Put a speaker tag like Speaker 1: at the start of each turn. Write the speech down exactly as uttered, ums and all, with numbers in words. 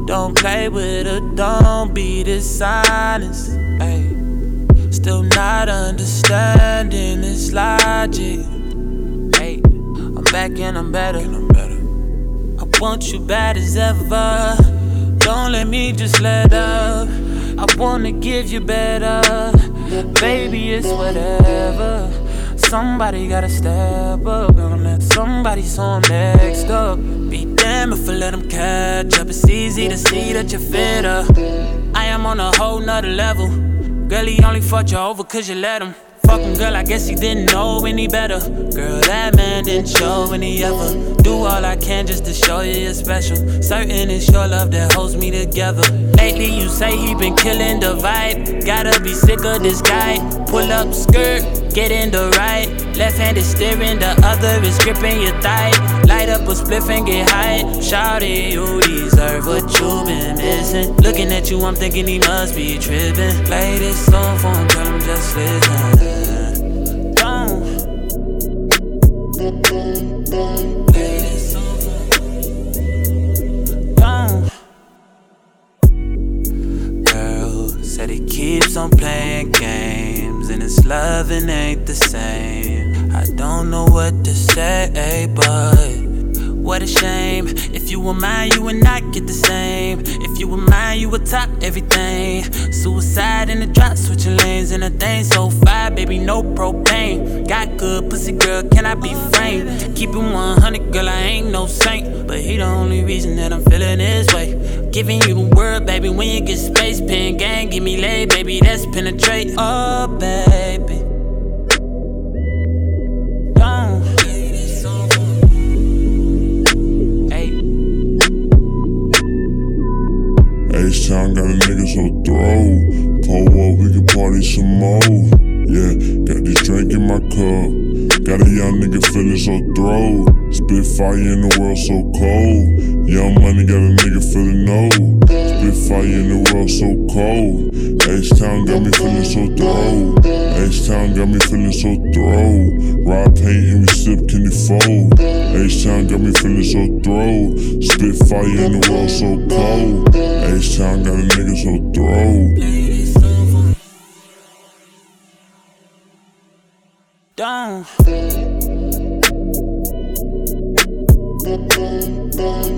Speaker 1: Don't play with her, don't be dishonest. Ay. Still not understanding this logic. Ay. I'm back and I'm better. And I'm better. I want you bad as ever. Don't let me just let up. I wanna give you better. Baby, it's whatever. Somebody gotta step up. Gonna let somebody so I'm next up. Be damned if I let them catch up. It's easy to see that you're fitter. I am on a whole nother level. Girl, he only fucked you over cause you let him. Fucking girl, I guess he didn't know any better. Girl, that man didn't show any ever. Do all I can just to show you you're special. Certain it's your love that holds me together. Lately you say he been killing the vibe. Gotta be sick of this guy. Pull up skirt, get in the right. Left hand is steering, the other is gripping your thigh. Light up a spliff and get high. Shawty, you deserve what you been missing. Looking at you, I'm thinking he must be tripping. Play this song for him, tell him just listen. Don't play this song for him. Don't. Girl said he keeps on playing games and his loving ain't the same. I don't know what to say, but what a shame. If you were mine, you would not get the same. If you were mine, you would top everything. Suicide in the drop, switching lanes in a thing. So fire, baby, no propane. Got good pussy, girl, can I be framed? Keep it one hundred, girl, I ain't no saint. But he the only reason that I'm feeling this way. Giving you the word, baby, when you get space. Pen gang, give me laid, baby, that's penetrate. Oh, baby.
Speaker 2: H-Town got a nigga so throw. Pull up, we can party some more. Yeah, got this drink in my cup. Got a young nigga feeling so throw. Spit fire in the world so cold. Young money got a nigga feeling no. Spit fire in the world so cold. H-Town got me feeling so throw. H-Town got me feeling so throw. Ride paint and we sip candy fold. H-Town got me feeling so throw. Spit fire in the world so cold. H-Town got a nigga so throw.
Speaker 1: Don't.